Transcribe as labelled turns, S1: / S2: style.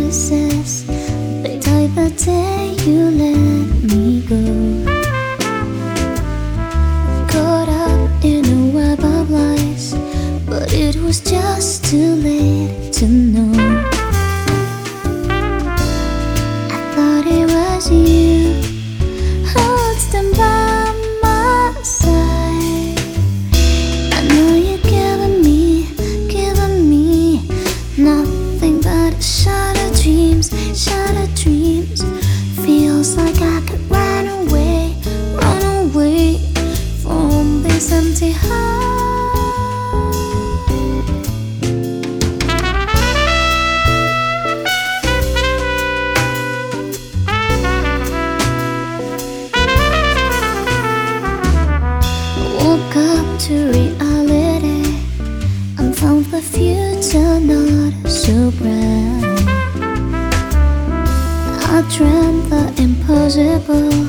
S1: promises. They died the day you let me go. Caught up in a web of lies, but it was just too late to know. I thought it was you who would stand by my side. I know you're giving me nothing but shattered dreams, shattered dreams. Feels like I could run away from this empty heart. Woke up to reality and found the future not so bright. I dreamt the impossible,